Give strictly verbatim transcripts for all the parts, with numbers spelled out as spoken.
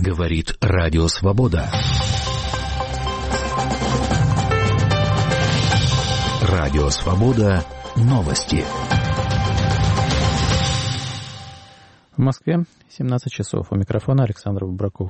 Говорит Радио Свобода. Радио Свобода. Новости. В Москве семнадцать часов. У микрофона Александр Бобраков.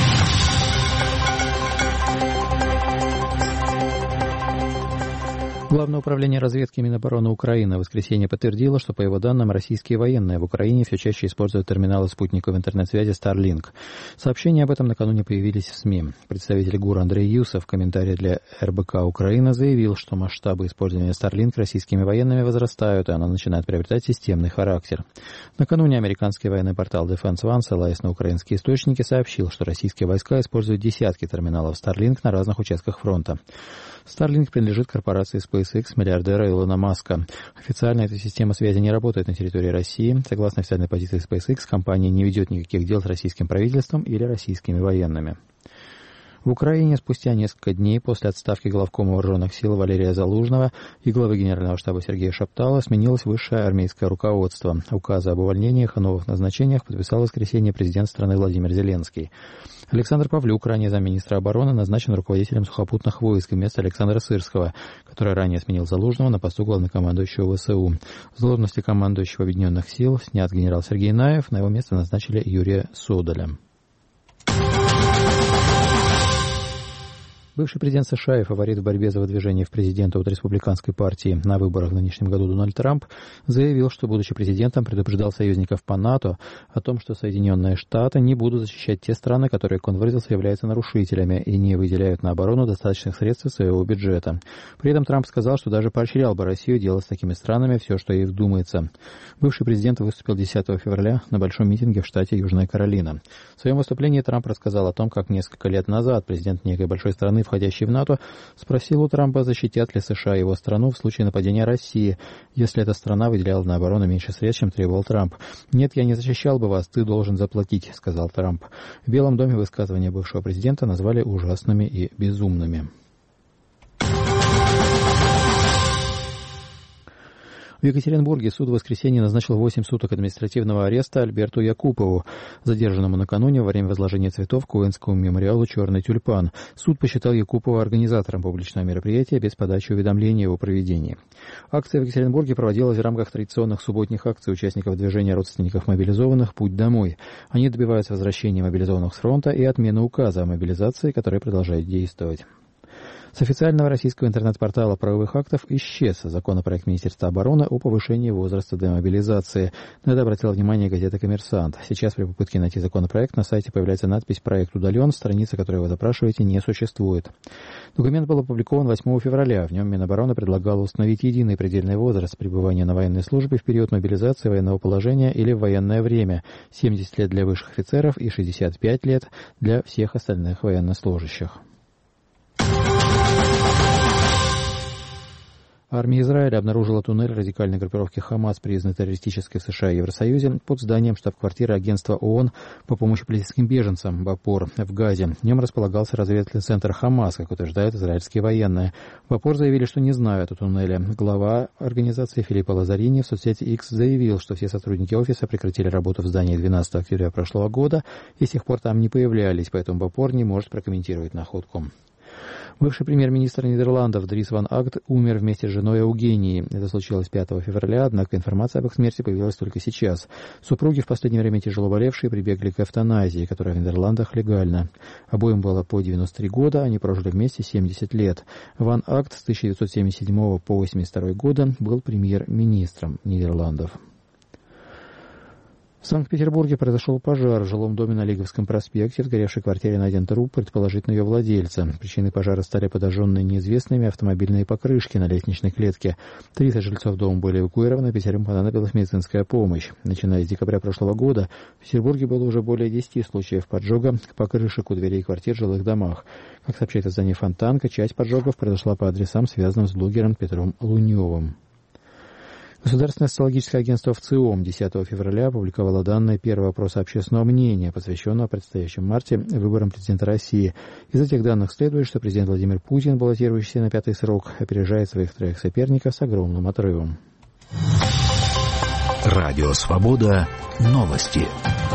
Главное управление разведки Минобороны Украины в воскресенье подтвердило, что, по его данным, российские военные в Украине все чаще используют терминалы спутниковой интернет-связи Starlink. Сообщения об этом накануне появились в СМИ. Представитель ГУР Андрей Юсов в комментарии для эр бэ ка Украина заявил, что масштабы использования Starlink российскими военными возрастают, и она начинает приобретать системный характер. Накануне американский военный портал Defense One, ссылаясь на украинские источники, сообщил, что российские войска используют десятки терминалов Starlink на разных участках фронта. Starlink принадлежит корпорации SpaceX миллиардера Илона Маска. Официально эта система связи не работает на территории России. Согласно официальной позиции SpaceX, компания не ведет никаких дел с российским правительством или российскими военными. В Украине спустя несколько дней после отставки главкома вооруженных сил Валерия Залужного и главы Генерального штаба Сергея Шаптала сменилось высшее армейское руководство. Указы об увольнениях и новых назначениях подписал в воскресенье президент страны Владимир Зеленский. Александр Павлюк, ранее замминистра обороны, назначен руководителем сухопутных войск вместо Александра Сырского, который ранее сменил Залужного на посту главнокомандующего ВСУ. С должности командующего Объединенных сил снят генерал Сергей Наев, на его место назначили Юрия Содоля. Бывший президент США и фаворит в борьбе за выдвижение в президенты от республиканской партии на выборах в нынешнем году Дональд Трамп заявил, что, будучи президентом, предупреждал союзников по НАТО о том, что Соединенные Штаты не будут защищать те страны, которые, как он выразился, являются нарушителями и не выделяют на оборону достаточных средств из своего бюджета. При этом Трамп сказал, что даже поощрял бы Россию делать с такими странами все, что ей вздумается. Бывший президент выступил десятого февраля на большом митинге в штате Южная Каролина. В своем выступлении Трамп рассказал о том, как несколько лет назад президент некой большой страны, входящий в НАТО, спросил у Трампа, защитят ли США его страну в случае нападения России, если эта страна выделяла на оборону меньше средств, чем требовал Трамп. «Нет, я не защищал бы вас, ты должен заплатить», — сказал Трамп. В Белом доме высказывания бывшего президента назвали ужасными и безумными. В Екатеринбурге суд в воскресенье назначил восемь суток административного ареста Альберту Якупову, задержанному накануне во время возложения цветов к воинскому мемориалу «Черный тюльпан». Суд посчитал Якупова организатором публичного мероприятия без подачи уведомления о его проведении. Акция в Екатеринбурге проводилась в рамках традиционных субботних акций участников движения родственников мобилизованных «Путь домой». Они добиваются возвращения мобилизованных с фронта и отмены указа о мобилизации, который продолжает действовать. С официального российского интернет-портала правовых актов исчез законопроект Министерства обороны о повышении возраста для мобилизации. На это обратила внимание газета «Коммерсант». Сейчас при попытке найти законопроект на сайте появляется надпись «Проект удален», страница, которую вы запрашиваете, не существует. Документ был опубликован восьмого февраля. В нем Минобороны предлагало установить единый предельный возраст пребывания на военной службе в период мобилизации, военного положения или в военное время. семьдесят лет для высших офицеров и шестьдесят пять лет для всех остальных военнослужащих. Армия Израиля обнаружила туннель радикальной группировки «Хамас», признанной террористической в США и Евросоюзе, под зданием штаб-квартиры агентства ООН по помощи палестинским беженцам «Вапор» в Газе. В нем располагался разведывательный центр «Хамас», как утверждают израильские военные. «Вапор» заявили, что не знают о туннеле. Глава организации Филиппо Лазарини в соцсети X заявил, что все сотрудники офиса прекратили работу в здании двенадцатого октября прошлого года и с тех пор там не появлялись, поэтому «Вапор» не может прокомментировать находку. Бывший премьер-министр Нидерландов Дрис ван Агт умер вместе с женой Евгенией. Это случилось пятого февраля, однако информация об их смерти появилась только сейчас. Супруги, в последнее время тяжело болевшие, прибегли к эвтаназии, которая в Нидерландах легальна. Обоим было по девяносто три года, они прожили вместе семьдесят лет. Ван Агт с тысяча девятьсот семьдесят седьмого по восемьдесят второй годы был премьер-министром Нидерландов. В Санкт-Петербурге произошел пожар в жилом доме на Лиговском проспекте. В сгоревшей квартире найден труп, предположительно ее владельца. Причиной пожара стали подожженные неизвестными автомобильные покрышки на лестничной клетке. тридцать жильцов дома были эвакуированы, пятерым понадобилась медицинская помощь. Начиная с декабря прошлого года в Петербурге было уже более десяти случаев поджога покрышек у дверей квартир в жилых домах. Как сообщает издание «Фонтанка», часть поджогов произошла по адресам, связанным с блогером Петром Луневым. Государственное социологическое агентство ВЦИОМ десятого февраля опубликовало данные первого опроса общественного мнения, посвященного предстоящем марте выборам президента России. Из этих данных следует, что президент Владимир Путин, баллотирующийся на пятый срок, опережает своих троих соперников с огромным отрывом. Радио «Свобода». Новости.